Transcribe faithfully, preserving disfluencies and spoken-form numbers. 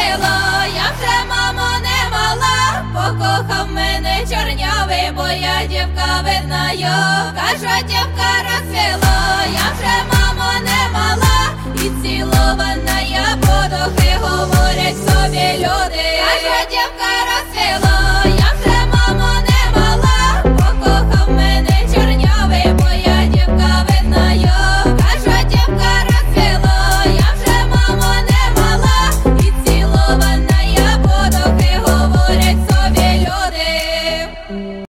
розцвіло, я вже, мамо, не мала, покохав мене чорнявий, бо я дівка виднаю. Кажу, дівка розцвіло, я вже, мамо, не мала, і цілована я буду, хай говорять собі люди.